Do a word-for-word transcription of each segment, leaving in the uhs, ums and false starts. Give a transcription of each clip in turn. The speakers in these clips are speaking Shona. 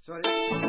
Sorry.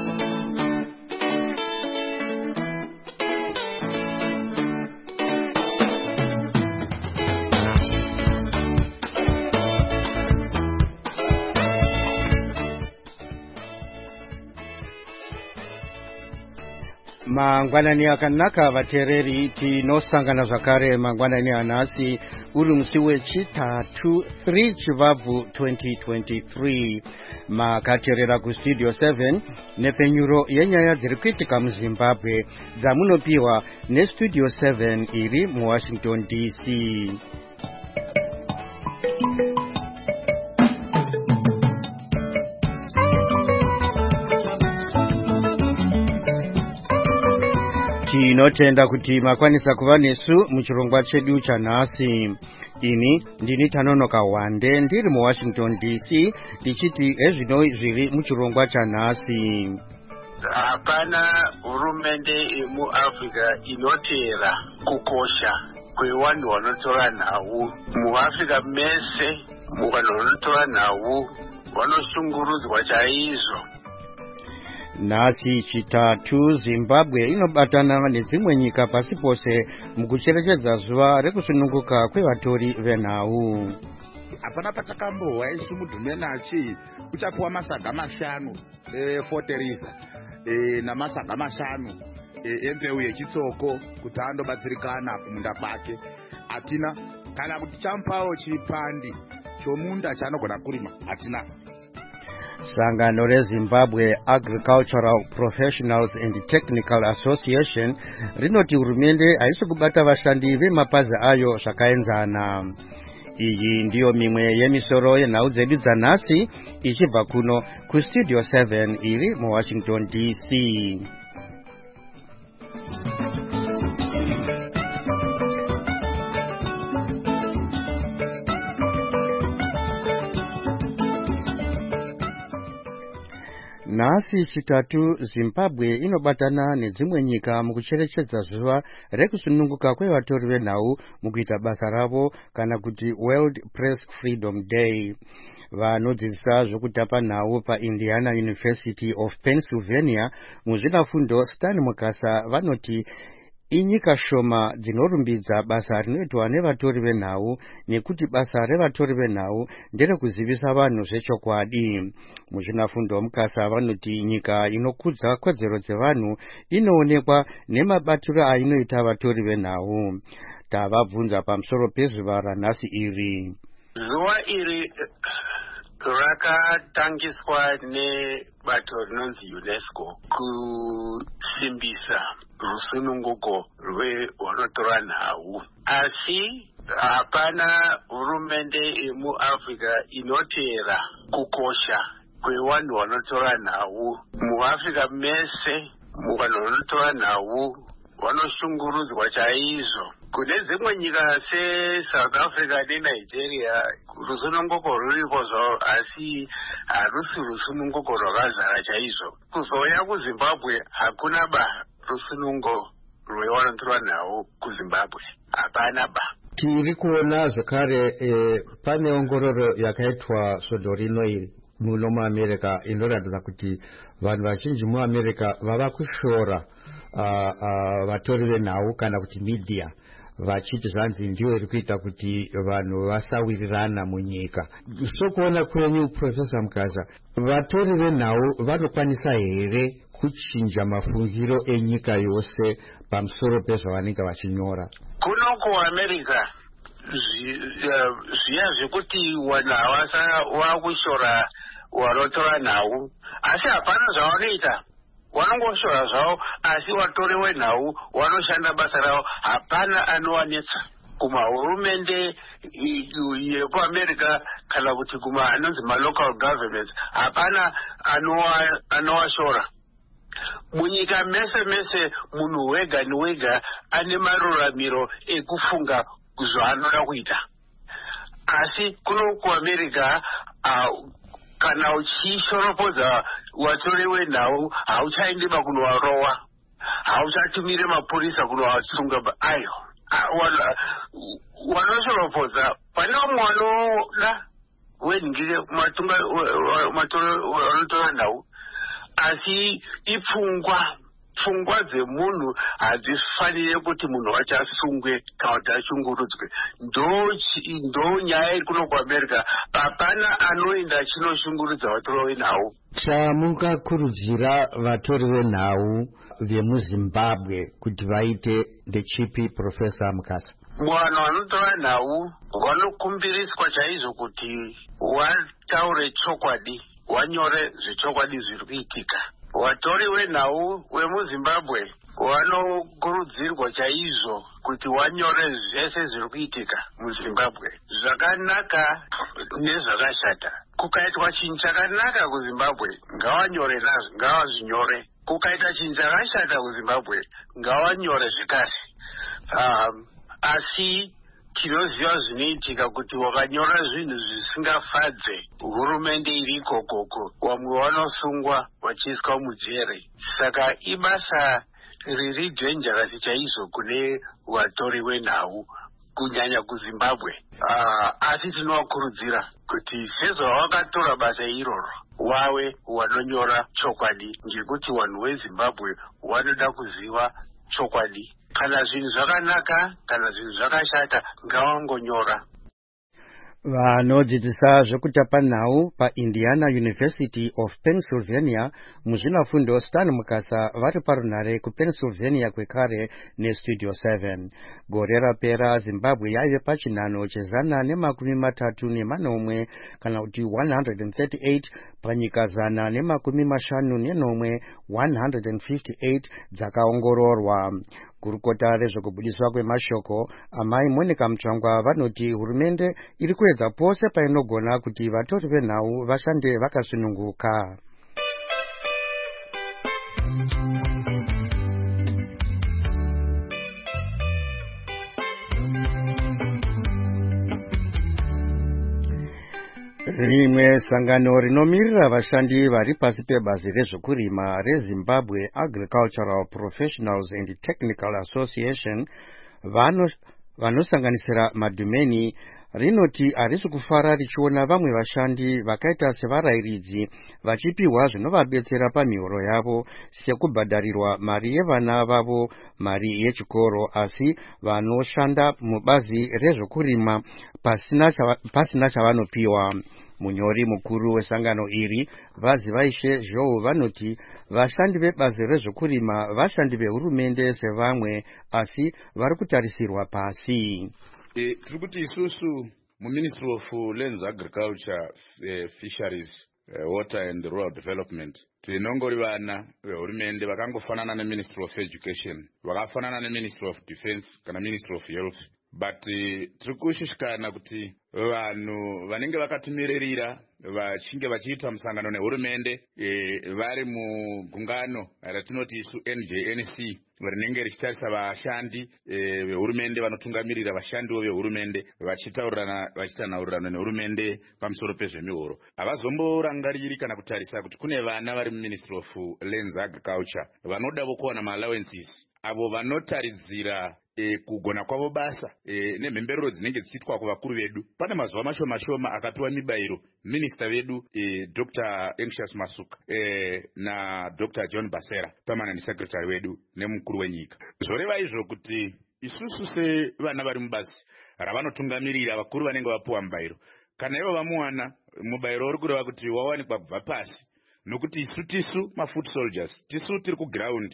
Mangwanani akanaka vatereri tinosangana zvakare mangwanani anhasi uri musi wechitatu three chivabvu twenty twenty-three makateerera kustudio seven nepfenyuro yenyaya dziri kuitika muzimbabwe dzamunopiwa nestudio seven iri muwashington D C. Tinotenda kuti makwanisa kuva nesu muchirongwa chedu chanhasi. Ini ndini Tanonoka Wande ndiri muWashington D C ndichiti ezvino zviri muchirongwa chanhasi. Hapana hurumende yemuAfrica inoteera kukosha kwevanhu vanotora nhau. MuAfrica mese muvanhu vanotora nhau vanoshungurudzwa chaizvo. Nhasi chitatu Zimbabwe inobatana nedzimwe nyika pasi pose mukucherechedza zuva rekusununguka kwevatori venhau. Hapana patakambohwa isu mudhumenachi uchapiwa masaga mashanu efoteriza e, namasaga mashanu e, embeu yechitsoko kuti andobatsirikana kumunda kwake. Hatina kana kuti chamupawo chipandi chomunda chaanogona kurima, hatina. Sangano reZimbabwe Agricultural Professionals and Technical Association rinoti hurumende haisi kubata vashandi vemapazi ayo zvakaenzana. Iyi ndiyo mimwe yemisoro yenhau dzedu dzanhasi ichibva kuno kustudio seven iri muWashington D C. Nhasi chitatu Zimbabwe inobatana nedzimwe nyika mukucherechedza zuva rekusununguka kwevatori venhau mukuita basa ravo kana kuti World Press Freedom Day. Vanodzidzisa zvokutapa nhau paIndiana University of Pennsylvania muzvinafundo Stan Mukasa vanoti inyika shoma dzinorumbidza basa rinoitwa nevatori venhau nekuti basa revatori venhau nderekuzivisa vanhu zvechokwadi. Muzvinafundo Mukasa vanoti nyika inokudza kodzero dzevanhu inoonekwa nemabatiro ainoita vatori venhau. Tavabvunza pamusoro pezuva ranhasi iri. Zuva iri rakatangiswa nebato rinonzi UNESCO kusimbisa rusununguko rwevanotora nhau. Asi hapana hurumende yemuAfrica inoteera kukosha kwevanhu vanotora nhau. MuAfrica mese muvanhu vanotora nhau vanoshungurudzwa chaizvo. Kune dzimwe nyika seSouth Africa neNigeria rusununguko ruripo zvavo asi harusi rusununguko rwakazara chaizvo. Kuzouya kuZimbabwe hakuna ba rusunungo rwevanotora nhau kuZimbabwe, hapana ba. Tiri kuona zvakare eh, pane ongororo yakaitwa svondo rino iri muno muAmerica inoratidza kuti vanhu vazhinji muAmerica vava kushora uh, uh, vatori venhau kana kuti media vachiti zvanzi ndiyo iri kuita kuti vanhu vasawirirana munyika. Sokuona kwenyu Professor Mukasa, vatori venhau vanokwanisa here kuchinja mafungiro enyika yose pamusoro pezvavanenge vachinyora? Kuno kuAmerica zviya zvekuti vanhu havasa vakushora vanotora nhau, asi hapana zvavanoita. Vanongoshora zvavo asi vatori venhau vanoshanda basa ravo, hapana anowanetsa. Kumahurumende yekuAmerica kana kuti kuma anonzi malocal governments hapana anowashora. Munyika mese mese munhu wega newega ane maruramiro ekufunga zvaanoda kuita. Asi kuno kuAmerica uh, kana uchishoropodza vatori venhau hauchaendiba kunovarowa, hauchatumire mapurisa kunovasunga. Ayo vanoshoropodza pane vamwe vanoda wenhingire matunga vanotora nhau asi ipfungwa pfungwa dzemunhu hadzifanire kuti munhu wacho asungwe kana kuti ashungurudzwe. Ndo nyaya iri kuno kuAmerica, hapana anoenda achinoshungurudza vatori venhau. Chamungakurudzira vatori venhau vemuZimbabwe kuti vaite ndechipi, Profesa Mukasa? Vanhu vanotora nhau vanokumbiriswa chaizvo kuti wataure chokwadi, wanyore zvechokwadi zviri kuitika. Vatori venhau vemuZimbabwe vanokurudzirwa chaizvo kuti wanyore zvese zviri kuitika muZimbabwe, zvakanaka nezvakashata. Kukaitwa chinhu chakanaka kuZimbabwe, ngavanyore nazvo, ngavazvinyore. Kukaita chinhu chakashata kuZimbabwe, ngavanyore zvekare. Um, asi tinoziva zvinoitika kuti wakanyora zvinhu zvisingafadze hurumende iri ikokoko, vamwe vanosungwa vachiiswa mujere. Saka ibasa riri dhenjerasi chaizvo kune vatori venhau kunyanya kuZimbabwe. Uh, asi tinovakurudzira kuti sezvavakatora basa iroro wave vanonyora chokwadi, ngekuti vanhu veZimbabwe vanoda kuziva chokwadi. Kana zvinhu zvakanaka kana zvinhu zvakashata, ngavangonyora. Vanodzidzisa zvekutapa nhau paIndiana University of Pennsylvania muzvinafundo Stan Mukasa vari parunhare kuPennsylvania kwekare neStudio seven. Gore rapera Zimbabwe yaive pachinhano chezana nemakumi matatu nemanomwe kana kuti one hundred thirty-eight panyika zana nemakumi mashanu nenomwe one hundred fifty-eight dzakaongororwa. Gurukota rezvekubudiswa kwemashoko Amai Monica Mutsvangwa vanoti hurumende iri kuedza pose painogona kuti vatori venhau vashande vakasununguka. Rimwe sangano rinomirira vashandi vari pasi pebazi rezvekurima reZimbabwe Agricultural Professionals and Technical Association vanosanganisira madhumeni rinoti harisi kufara richiona vamwe vashandi vakaita sevarayiridzi vachipiwa zvinovabetsera pamihoro yavo sekubhadharirwa mari yevana vavo, mari yechikoro, asi vanoshanda mubazi rezvekurima pasina chavanopiwa. Munyori mukuru wesangano iri vazi vaishe Joe vanoti vashandi vebazi rezvekurima vashandi vehurumende sevamwe, asi vari kutarisirwa pasi. E, tiri kuti isusu muMinistry of Lands, Agriculture, uh, Fisheries, uh, Water and Rural Development tinongori vana vehurumende vakangofanana neMinistry of Education, vakafanana neMinistry of Defense kana Ministry of Health. But uh, tiri kushushikana kuti vanhu vanenge vakatimirira vachinge vachiita musangano nehurumende e, vari mugungano ratinoti isu N J N C rinenge richitarisa vashandi e, vehurumende vanotungamirira vashandiwo vehurumende vachitaurirana vachitanaurirana nehurumende pamusoro pezvemihoro. Havazomborangariri kana kutarisa kuti kune vana vari muMinistry of Lands Agriculture vanodavo kuwana ma-allowances avo vanotaridzira E, kugona kwavo basa e, nemhemberero dzinenge dzichiitwa kuvakuru vedu. Pane mazuva mashoma shoma akapiwa mibairo minista vedu e, Doctor Anxious Masuka e, na Doctor John Basera permanent secretary vedu nemukuru wenyika. Zvoreva izvo kuti isusu sevana vari mubasi ravanotungamirira vakuru vanenge vapiwa mubairo, kana ivo vamuwana mubairo uri kureva kuti wawanikwa kubva pasi, nokuti isu tisu mafoot soldiers, tisu tiri kuground,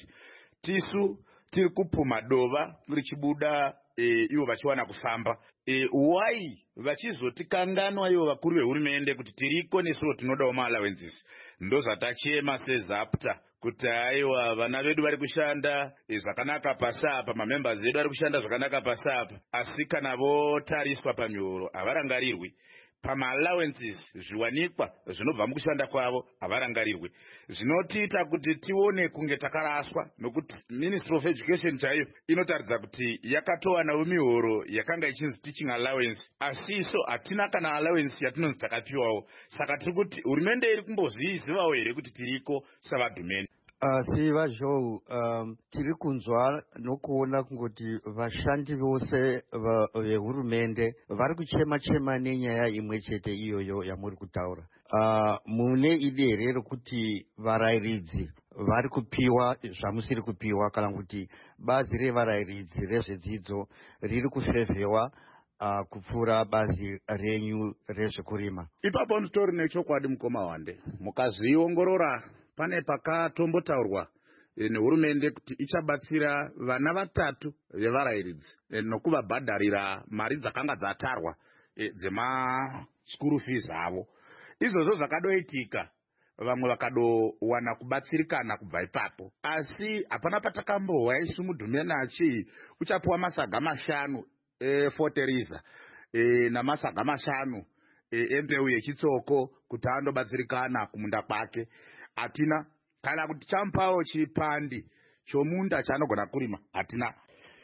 tisu tiri kupuma dova richibuda e, ivo vachiwana kufamba. E, why vachizotikanganwa ivo vakuru vehurumende kuti tiriko nesuwo tinodawo ma-allowances? Ndozvatachema sezapta kuti aiwa vana vedu vari kushanda e, zvakanaka pasapa, mamembers vedu vari kushanda zvakanaka pasapa, asi kana votariswa pamihoro havarangarirwi. Pama-allowances zviwanikwa zvinobva mukushanda kwavo havarangarirwi. Zvinotiita kuti tione kunge takaraswa, nokuti Ministry of Education chaiyo inotaridza kuti yakatowanawo mihoro yakanga ichinzi teaching allowance, asi iso hatina kana allowance yatinonzi takapiwawo. Saka tiri kuti hurumende iri kumbozvizivawo here kuti tiriko savadhumeni. asi vazhou um, tiri kunzwa nokuona kungoti vashandi vose vehurumende vari kuchema chema nenyaya imwe chete iyoyo yamuri kutaura. Uh, mune idere rekuti varayiridzi vari kupiwa zvamusiri kupiwa, kana kuti bazi revarayiridzi rezvedzidzo riri kufevhewa uh, kupfuura bazi renyu rezvekurima. Ipapo nditori nechokwadi mukoma wande, mukazviongorora pane pakatombotaurwa nehurumende kuti ichabatsira vana vatatu vevarayiridzi nokuvabhadharira mari dzakanga dzatarwa dzema-school fees avo. Izvozvo zvakadoitika, vamwe vakadowana kubatsirikana kubva ipapo, asi hapana patakambohwa isu Mudhumena achi uchapuwa masaga mashanu efoteriza e, namasaga mashanu e, embeu yechitsoko kuti andobatsirikana kumunda kwake. Hatina, kana kuti champawo chipandi chomunda chaanogona kurima, hatina.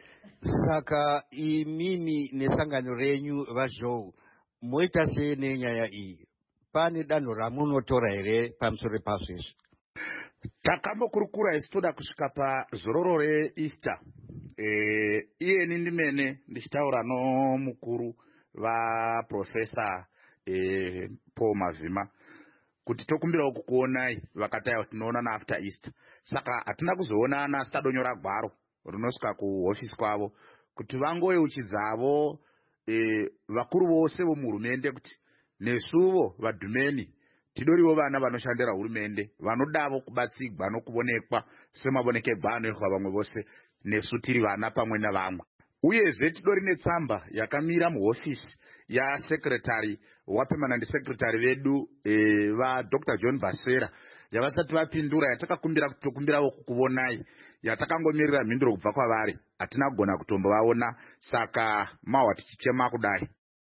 Saka imimi nesangano renyu vazhou moita sei nenyaya iyi? Pane danho ramunotora here pamusoro pazvo izvi? Takambokurukura isu toda kusvika pazororo reEaster. E, iyeni ndimene ndichitaura nomukuru vaprofesa e, Paul Mavhima kuti tokumbirawo kukuonai vakataiwa tinoonana after Easter. Saka hatina kuzoonana, asi tadonyora gwaro rinosvika kuhofisi kwavo kuti vangoyeuchidzavo e, vakuru vose vomuhurumende kuti nesuvo vadhumeni tidoriwo vana vanoshandira hurumende vanodavo kubatsigwa nokuonekwa semavonekerwa anoitwa vamwe vose, nesu tiri vana pamwe navamwe. Uyezve tidori netsamba yakamira muhofisi yasekretary wapermanent secretary vedu e, vaDr John Basera yavasati vapindura, yatakakumbira kutokumbirawo kukuonai, yatakangomirira mhinduro kubva kwavari, hatina kugona kutombovaona, saka mahwa tichichema kudai.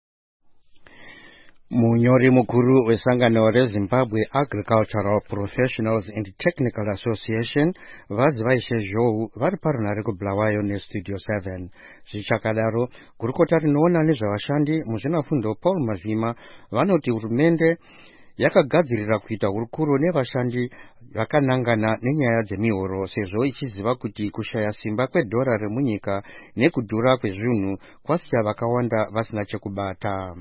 Munyori mukuru wesangano reZimbabwe Agricultural Professionals and Technical Association vazi vaishe zhou vari parunhare kuBulawayo neStudio seven. Zvichakadaro, gurukota rinoona nezvavashandi muzvinafundo Paul Mavhima vanoti hurumende yakagadzirira kuita hurukuro nevashandi vakanangana nenyaya dzemihoro, sezvo ichiziva kuti kushaya simba kwedhora remunyika nekudhura kwezvinhu kwasiya vakawanda vasina chekubata.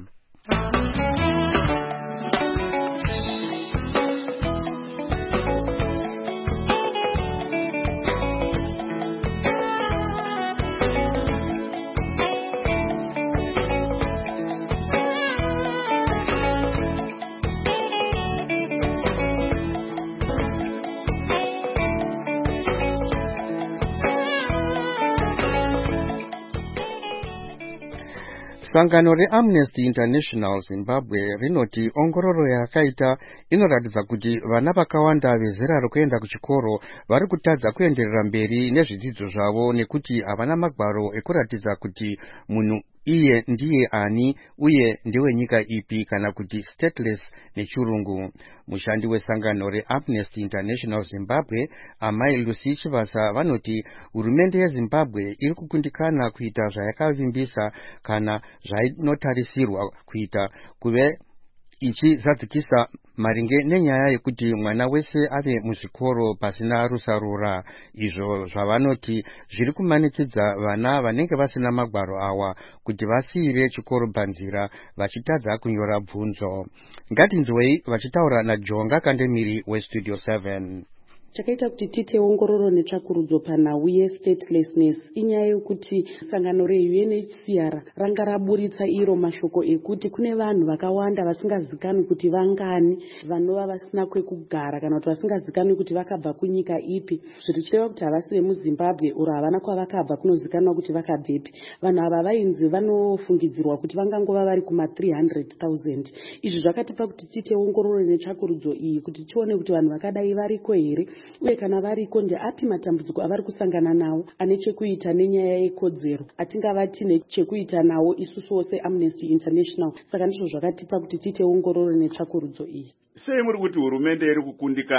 Sangano reAmnesty International Zimbabwe rinoti ongororo yakaita inoratidza kuti vana vakawanda vezera rekuenda kuchikoro vari kutadza kuenderera mberi nezvidzidzo zvavo nekuti havana magwaro ekuratidza kuti munhu iye ndiye ani uye ndiwe nyika ipi, kana kuti stateless nechirungu. Mushandi wesangano reAmnesty International Zimbabwe Amai Lucy Chivasa vanoti hurumende yeZimbabwe iri kukundikana kuita zvayakavimbisa kana zvainotarisirwa kuita kuve ichizadzikisa maringe nenyaya yekuti mwana wese ave muzvikoro pasina rusarura. Izvo zvavanoti zviri kumanikidza vana vanenge vasina magwaro awa kuti vasiyire chikoro panzira vachitadza kunyora bvunzo. Ngatinzwei vachitaura naJonga Kandemiri weStudio seven. Chakaita kuti tiite ongororo netsvakurudzo panhau yestatelessness inyaya yekuti sangano reU N H C R ranga raburitsa iro mashoko ekuti kune vanhu vakawanda vasingazikanwi kuti vangani vanova vasina kwekugara kana kuti vasingazikanwi kuti vakabva kunyika ipi, zvichireva kuti havasi vemuZimbabwe uro havana kwavakabva kunozikanwa kuti vakabvepi. Vanhu ava vainzi vanofungidzirwa kuti vangangova vari kuma three hundred thousand. Izvi zvakatipa kuti tiite ongororo netsvakurudzo iyi kuti tione kuti vanhu vakadai variko here, uye kana variko ndeapi matambudziko avari kusangana nawo ane chekuita nenyaya yekodzero atingavati nechekuita nawo isusu wose Amnesty International. Saka ndizvo zvakatipa kuti tiite ongororo netsvakurudzo iyi. Sei muri kuti hurumende iri kukundikana?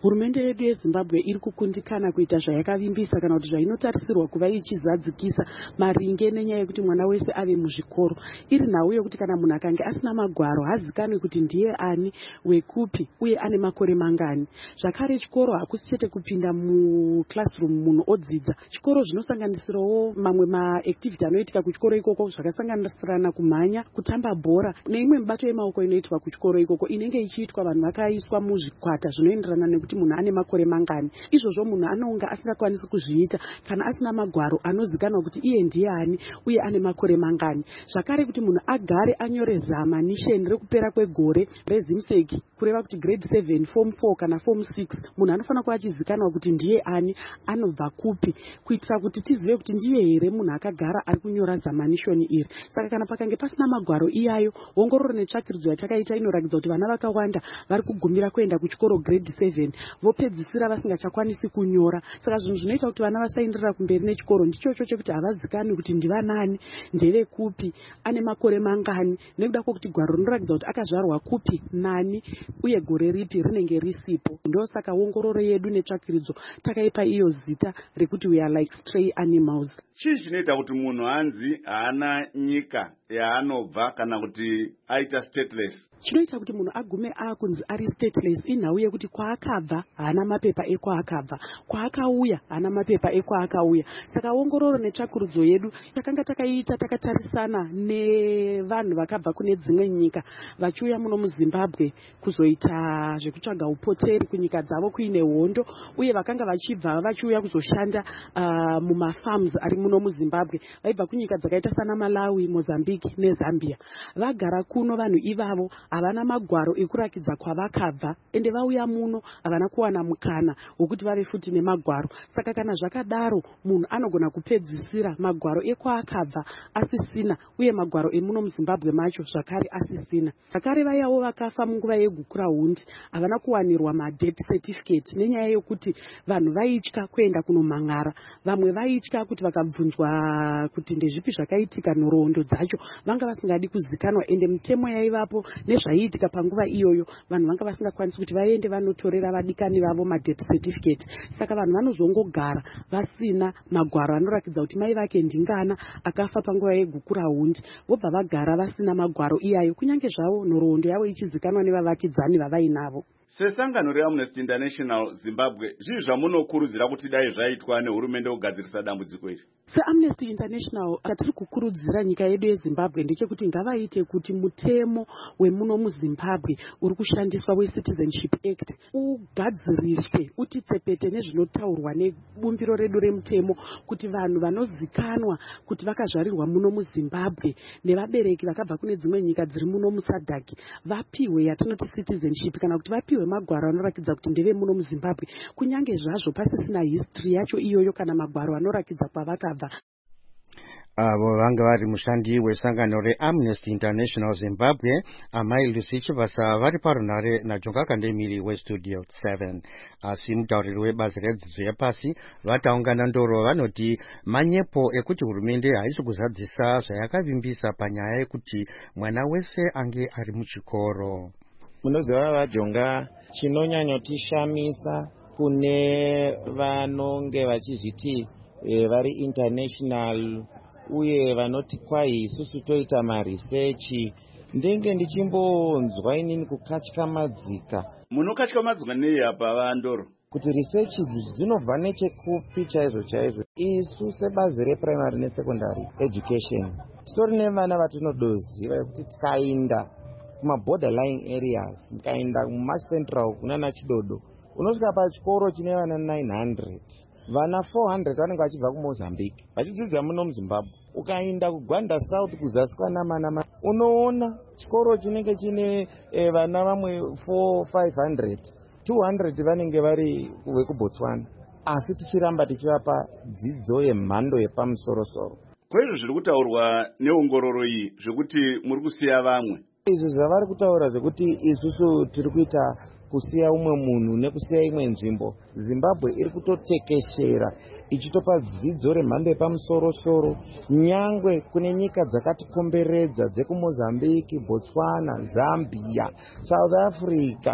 hurumende yedu yezimbabwe iri kukundikana kuita zvayakavimbisa kana kuti zvainotarisirwa kuva ichizadzikisa maringe nenyaya yekuti mwana wese ave muzvikoro, iri nhau yekuti kana munhu akange asina magwaro hazikanwi kuti ndiye ani, wekupi, uye ane makore mangani. Zvakare chikoro hakusi chete kupinda muclassroom munhu odzidza. Chikoro zvinosanganisirawo mamwe maactivity anoitika kuchikoro ikoko zvakasanganisirana kumhanya, kutamba bhora neimwe mibato yemaoko inoitwa kuchikoro ikoko inenge ichiitwa vanhu vakaiswa muzvikwata zvinoenderana nekuti munhu ane makore mangani. Izvozvo munhu anonga asingakwanisi kuzviita kana asina magwaro anozikanwa kuti iye ndiye ani uye ane makore mangani. Zvakare kuti munhu agare anyore zamanisheni rekupera kwegore rezimseki kureva kuti grade seven, form four kana form six, munhu anofanira kuva achizikanwa kuti ndiye ani, anobva kupi, kuitira kuti tizive kuti ndiye here munhu akagara ari kunyora zamanishoni iri. Saka kana pakange pasina magwaro iyayo, ongororo netsvakirudzo yatakaita inoratidza kuti vana vakawanda vari kugumira kuenda kuchikoro grade seven vopedzisira vasingachakwanisi kunyora. Saka zvinhu zvinoita kuti vana vasaenderera kumberi nechikoro ndichocho chekuti havazikani kuti ndivanani, ndeve kupi, ane makore mangani, nekuda kwokuti gwaro rinoratidza kuti akazvarwa kupi, nani, uye gore ripi rinenge risipo. Ndosaka ongororo yedu netsvakirudzo takaipa iyo zita rekuti we are like stray animals. Chii chinoita kuti munhu anzi haana nyika yaanobva kana kuti aita stateless? Chinoita kuti munhu agume akunzi ari stateless inhau yekuti kwaakabva haana mapepa ekwaakabva, kwaakauya haana mapepa ekwaakauya. Saka ongororo netsvakurudzo yedu takanga takaita takatarisana nevanhu vakabva kune dzimwe nyika vachiuya muno muZimbabwe kuzoita zvekutsvaga upoteri kunyika dzavo kuine hondo, uye vakanga vachibva vachiuya kuzoshanda uh, mumafarms ari muno muZimbabwe. Vaibva kunyika dzakaita sana Malawi, Mozambique neZambia. Vagara kuno vanhu ivavo havana magwaro ekurakidza kwavakabva, ende vauya muno havana kuwana mukana wokuti vave futi nemagwaro. Saka kana zvakadaro munhu anogona kupedzisira magwaro ekwaakabva asisina, uye magwaro emuno muZimbabwe macho zvakare asisina. Zvakare vayawo vakafa munguva yegukura hundi havana kuwanirwa madeath certificate nenyaya yokuti vanhu vaitya kuenda kunomhan'ara. Vamwe vaitya kuti vakabvunzwa kuti ndezvipi zvakaitika nhoroondo dzacho vanga vasingadi kuzikanwa, ende mitemo yaivapo nezvaiitika panguva iyoyo vanhu vanga vasingakwanisi kuti vaende vanotorera vadikani vavo madeath certificate. Saka vanhu vanozongogara vasina magwaro anorakidza kuti mai vake ndingana akafa panguva yegukura hundi, vobva vagara vasina magwaro iyayo kunyange zvavo nhoroondo yavo ichizikanwa nevavakidzani vavainavo. Sesangano reAmnesty International Zimbabwe, zvii zvamunokurudzira kuti dai zvaitwa nehurumende kugadzirisa dambudziko iri? SeAmnesty International tatiri kukurudzira nyika yedu yeZimbabwe ndechekuti ngavaite kuti mutemo wemuno muZimbabwe uri kushandiswa weCitizenship Act ugadziriswe utitsepete nezvinotaurwa nebumbiro redu remutemo, kuti vanhu vanozikanwa kuti vakazvarirwa muno muZimbabwe nevabereki vakabva kune dzimwe nyika dziri muno muSADC vapiwe yatinoti citizenship, kana kuti vapiwe magwaro anorakidza kuti ndeve muno muZimbabwe kunyange zvazvo pasisina history yacho iyoyo kana magwaro anorakidza kwavakabva. Avo vanga vari mushandi wesangano reAmnesty International Zimbabwe, amai Lucy Chivasa vari parunhare naJonga Kandemiri weStudio seven. Asi mutauriri webazi redzidzo yepasi vataungana ndoro vanoti manyepo ekuti hurumende haisi kuzadzisa zvayakavimbisa panyaya yekuti mwana wese ange ari muchikoro. Munoziva vaJonga, chinonyanyotishamisa kune vanonge vachizviti e, vari international uye vanoti kwai isusu toita maresearch, ndenge ndichimbonzwa inini kukatyamadzika. Munokatyamadzika nei apa vandoro? Kuti research dzinobva nechekupi chaizvo chaizvo. Isu sebazi reprimary nesecondary education titori nevana vatinodoziva kuti tikaenda kuma borderline areas, mukaenda kumacentral kunana Chidodo, unosvika pachikoro chine vana nine hundred, vana four hundred vanenge vachibva kuMozambique vachidzidza muno muZimbabwe. Ukaenda kuGwanda South kuzasi kwanama, unoona chikoro chinenge chine eh, vana vamwe four five hundred, two hundred vanenge vari vekuBotswana, asi tichiramba tichivapa dzidzo yemhando yepamusoro-soro. Kwezvo zviri kutaurwa neongororo iyi zvekuti muri kusiya vamwe? Izvo zvavari kutaura zvekuti isusu tiri kuita kusiya umwe munhu nekusiya imwe nzvimbo. Zimbabwe iri kutotekeshera ichitopa dzidzo remhando yepamusoro-soro nyangwe kune nyika dzakatikomberedza dzekuMozambique, Botswana, Zambia, South Africa,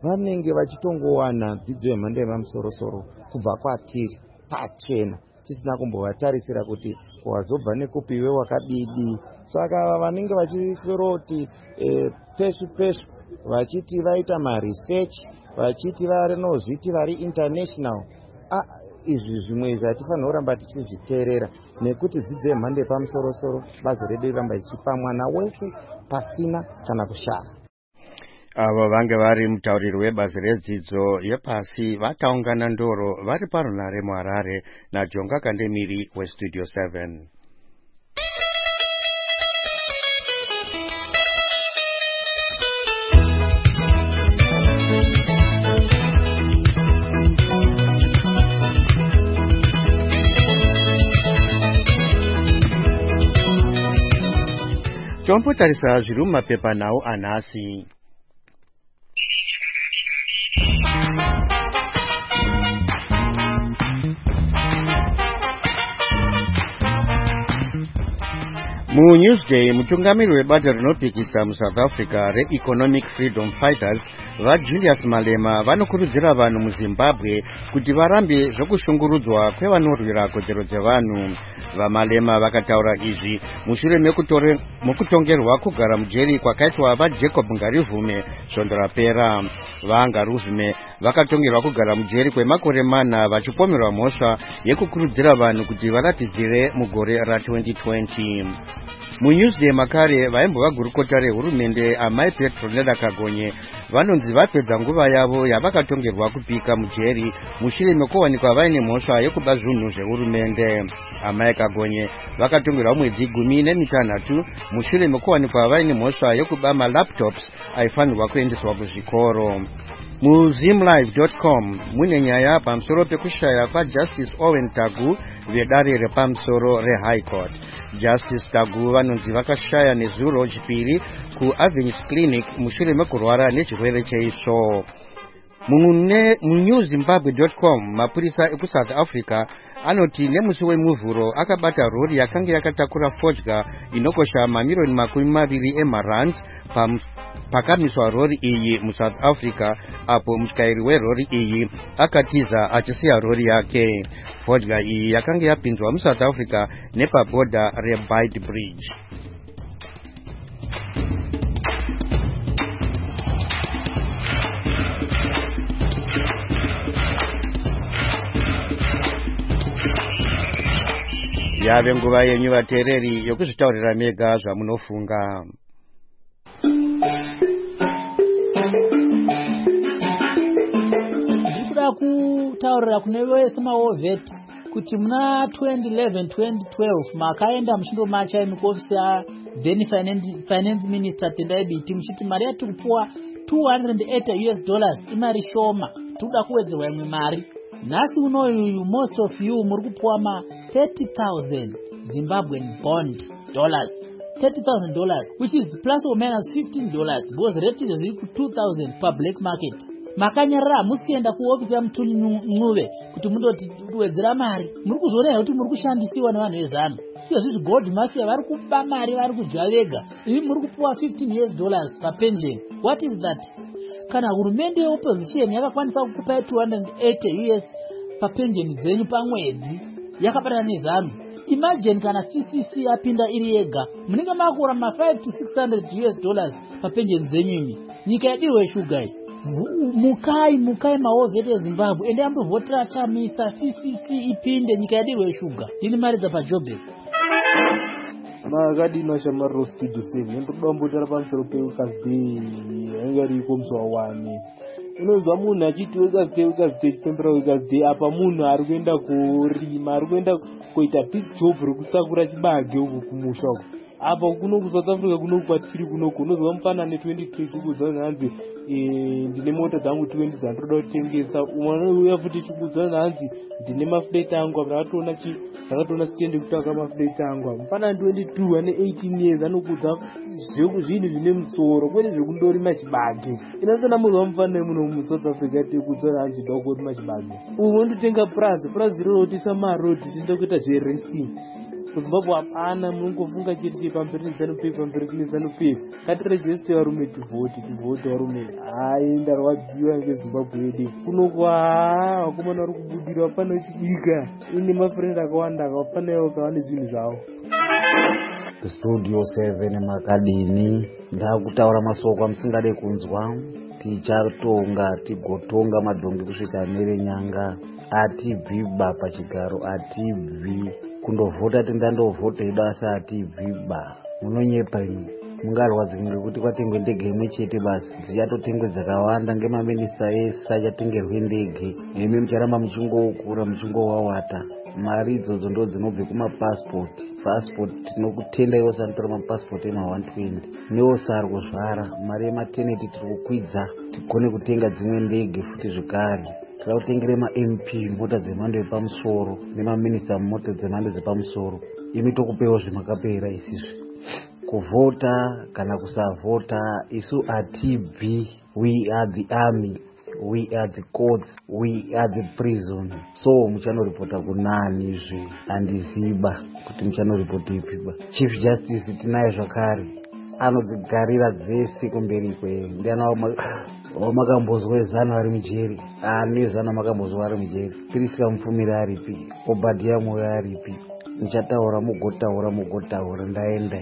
vanenge vachitongowana dzidzo yemhando yepamusoro-soro kubva kwatiri pachena tisina kumbovatarisira kuti wazobva nekupiwe wakadidi. Saka vanenge vachisvoroti e, peshu peshu vachiti vaita maresearch vachiti varinozviti vari international. Ah, izvi zvimwe zvatifanira kuramba tichizviteerera nekuti dzidzo yemhando yepamusoro-soro bazi redu riramba ichipa mwana wese pasina kana kushara. Avo vange vari mutauriri webazi redzidzo yepasi vataungana ndoro vari parunare muHarare naJonga Kandemiri weStudio seven. Tombotarisa zviri mumapepa nawo anhasi. Mu Newsday, mutungamiri webata rinopikisa muSouth Africa re-Economic Freedom Fighters vaJulius Malema vanokurudzira vanhu muZimbabwe kuti varambe zvokushungurudzwa kwevanorwira kodzero dzevanhu. VaMalema vakataura izvi mushure mekutongerwa kugara mujeri kwakaitwa vaJacob Ngarivume svondo rapera. VaNgarivume vakatongerwa kugara mujeri kwemakore mana vachipomerwa mhosva yekukurudzira vanhu kuti varatidzire mugore ra twenty twenty. MuNewsday makare vaimbova gurukota rehurumende amai Petronella Kagonye vanonzi vapedza nguva yavo yavakatongerwa kupika mujeri mushure mekuwanikwa vaine mhosva yekuba zvinhu zvehurumende. Amai Kagonye vakatongerwa mwedzi gumi nemitanhatu mushure mekuwanikwa vaine mhosva yekuba malaptops aifanirwa kuendeswa kuzvikoro. MuZimlive dot com mune nyaya pamusoro pekushaya kwaJustice Owen Tagu vedare repamusoro reHigh Court. Justice Tagu vanonzi vakashaya nezuro chipiri kuAvenis Clinic mushure mekurwara nechirwere cheitsvo. MuNewZimbabwe dot com mapurisa ekuSouth Africa anoti nemusi wemuvhuro akabata rori yakanga yakatakura fodya inokosha mamiriyoni makumi maviri emarand pakamiswa rori iyi muSouth Africa, apo mutyairi werori iyi akatiza achisiya rori yake. Fodya iyi yakanga yapinzwa muSouth Africa nepabhodha reBeitbridge. Yave nguva yenyu vateereri yokuzvitaurira mega zvamunofunga. Ndikuda kutaurira kune vese maovheti kuti muna twenty eleven twenty twelve makaenda muchindomacha muofisi then finance, finance minister Tendai Biti muchiti mari yatiri kupuwa two hundred eighty US dollars imari shoma, tikuda kuwedzerwa imwe mari. Nhasi unoyu most of you muri kupuwa ma thirty thousand Zimbabwean bond dollars, thirty thousand dollars, which is plus or minus fifteen dollars, because rate is ku two thousand per black market. Makanyarara musienda kuofisi ya Mtuli Ncube kuti mundoti wedzera mari, muri kuzoona kuti muri kushandisiwa nevanhu vezano. Izvi gold mafia vari kuba mari, vari kudya vega. Ivi muri kupuwa fifteen US dollars per pension. What is that? Kana hurumende yeopposition yakakwanisa kukupai two hundred eighty US per pension dzenyu pamwedzi yakabatana nezano, imagine kana C C C yapinda iri yega munenge makura ma five to six hundred US dollars per pension dzenyu. Nyika yadirwe shuga iyi. Mukai mukai maovheti eZimbabwe ende ambovhotera Chamisa C C C ipinde, nyika yadirwe shuga. Ndini mari dzapaJoburg. Makadino shamariro Studio seven ndokudombotera pamusoro peWekazidei yanga iriko musi wawani. Unonzwa munhu achiti Wekazidei Wekazidei chipembera Wekazidei, apa munhu ari kuenda kurima, ari kuenda kuita big job rekusakura chibage uku kumusha uku. Apa kuno kuSouth Africa kuno kwatiri kunoku unozwa mufanane twenty three chikudza nanzi ndine mota dzangu twenty dzandoda kutengesa. Umwe uya futi chikudza nanzi ndine maflete angu akatoona chi akatoona stende kutaka maflete angu. Mufanane twenty two ane eighteen years anokudza zveku zvinhu zvine musoro kwete zvekundori machibage. Inasana muzwa mufanane muno muSouth Africa tekudza nanzi ndokoti machibage. Uwo ndotenga plus plus rotisa marodi tinda kuita zve racing. kuzimbabwe hapana munongofunga chiri chepamberi nezanu pf pamberi kune zanu pf ngatirejeste varume tivhoti tivhoti varume hai ndarwadziwa ngezimbabwe yedu kunokwa vakomana vari kubudira hapana chidika ine mafrendi akawanda akafana iwo kava nezvinhu zvavo. Studio seven makadini ndakutaura masoko amusingade kunzwa. Tichatonga tigotonga madhongi kusvika nerenyanga. Atibviba pachigaro, atibvi kundovhota tindandovhota ida asi atibviba. Munonyepa imi mungarwadzika ngekuti kwatengwe ndege imwe chete basi dzichatotengwe dzakawanda ngemaminista ese achatengerwe ndege. Imi mucharamba muchingokura muchingowawata. Mari idzodzo ndo dzinobve kumapasipoti. Pasipoti tinokutenda iwo sanitora mapasipoti ema one twenty newo sari kuzvara. Mari yemateneti tiri kukwidza tigone kutenga dzimwe ndege futi zvekare. Tira kutengere ma-M P mota dzemhando yepamusoro nemaminista mota dzemhando dzepamusoro. Imi tokupewo zvemakapera isizvi. Kuvhota kana kusavhota isu atibvi. We are the army. We are the courts, we are the prison. So muchanoripota kunani zve andiziba kuti muchanoripota ipiba. Chief Justice tinaye zvakare anodzigarira dzese kumberi kweyo. Ndiana wamakambozwa zana vari mujeri, ane zana makambozwa vari mujeri. Priska Mupfumira aripi, Obadiah Moyo aripi. Muchataura mugotaura mugotaura ndaenda.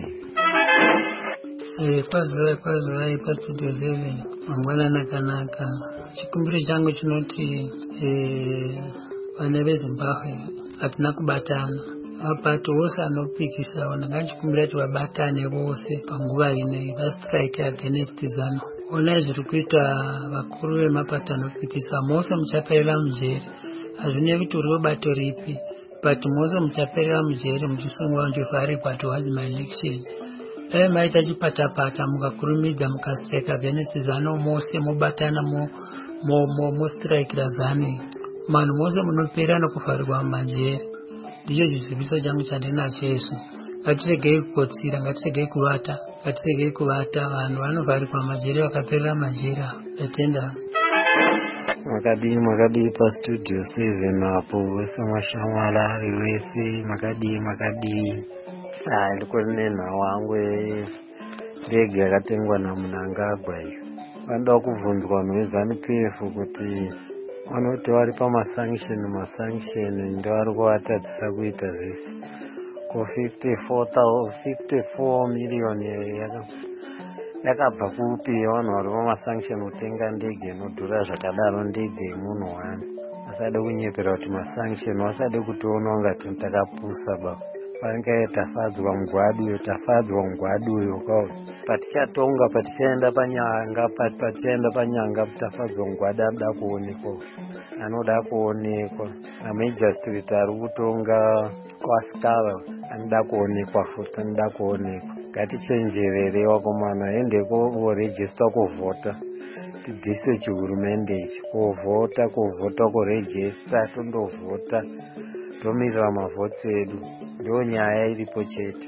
Eh, kwazai kwazai pastudio seven mangwanana kanaka. Chikumbiro changu chinoti eh vana veZimbabwe hatina kubatana. Apato wose anopikisa ona ngachikumbira kuti vabatane vose panguva ine vastrike against zano. Ona zviri kuita vakuru vemapato anopikisa mose muchaperera mujeri. Hazvinevi kuti uri bato ripi, but mose muchaperera mujeri muchisungwa njofari kwatowazi ma-election. Dai maita chipatapata mukakurumidza mukaseka venetizano mose mobatana mo mo mo mo strike razane manu mose munopera nokufarirwa mumajeri. Ndicho chiziviso changu chandinacho izvo. Ngatiregei kukotsira, ngatiregei kuvata, ngatiregei kuvata. Vanhu vanovharirwa mumajeri vakaperera majeri. Tatenda makadii makadii pastudio seven apo wese mashamarari wese makadii makadii. Ah, ndikuri nenhau wangu ndege yakatengwa naMnangagwa iyo. Vanoda kubvunzwa vanhu vezanu P F kuti vanoti vari pamasanction masanction ndovari kuvatadzisa kuita zvese. Ko fifty-four million yakabva kupi vanhu vari pamasanction kutenga ndege inodhura zvakadaro, ndege yemunhu wani. Vasade kunyepera kuti masanction, vasade kutiona ungati takapusa baba. Pange tafadzwa mugwadu tafadzwa mugwadu kwa patichatonga patichaenda panyanga patichaenda panyanga tafadzwa mugwadu abda kuonekwa anoda kuonekwa na Major Street ari kutonga kwaskara anoda kuonekwa futi anoda kuonekwa. Ngatichenjerere wakomana ende ko register kuvhota tidise chihurumende ichi kuvhota kuvhota kuregister tondovhota tomirira mavhotsi edu. Ndio nyaya iripo chete.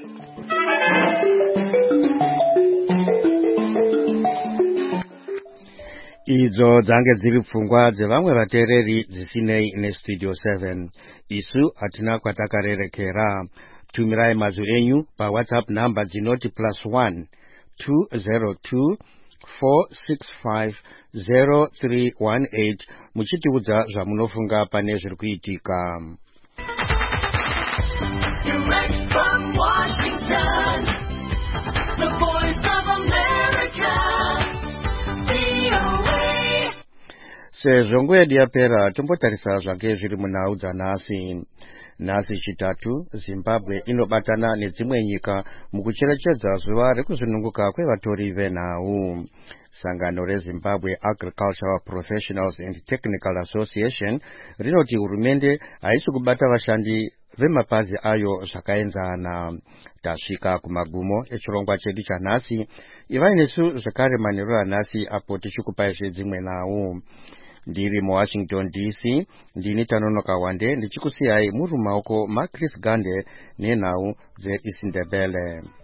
Idzo dzange dziri pfungwa dzevamwe vateereri dzisinei neStudio seven. Isu hatina kwatakarerekera. Tumirai mazwi enyu paWhatsApp namba dzinoti plus one two zero two four six five zero three one eight muchitiudza zvamunofunga pane zviri kuitika. Direct from Washington, the voice of America, V O A. Sezvo nguva yedu yapera, tombotarisa zvake zviri munhau dzanhasi. Nhasi chitatu, Zimbabwe inobatana nedzimwe nyika mukucherechedza zuva rekuzununguka kwevatori venhau. Sangano reZimbabwe Agricultural Professionals and Technical Association rinoti hurumende haisi kubata vashandi vemapazi ayo zvakaenzana. Tasvika kumagumo echirongwa chedu chanhasi. Ivai nesu zvakare manheru anhasi apo tichikupai zvedzimwe nhau. Ndiri muWashington D C, ndini Tanonoka Wande ndichikusiyai muri mumaoko maChris Gande nenhau dzeIsindebele.